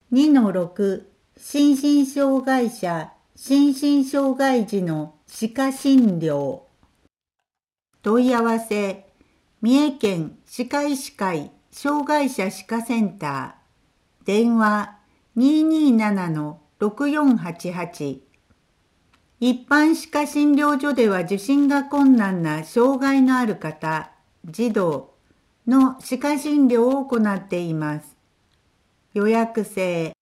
2-6心身障害者、心身障害児の歯科診療。問い合わせ、三重県歯科医師会障害者歯科センター。電話227-6488。一般歯科診療所では受診が困難な障害のある方、児童の歯科診療を行っています。予約制。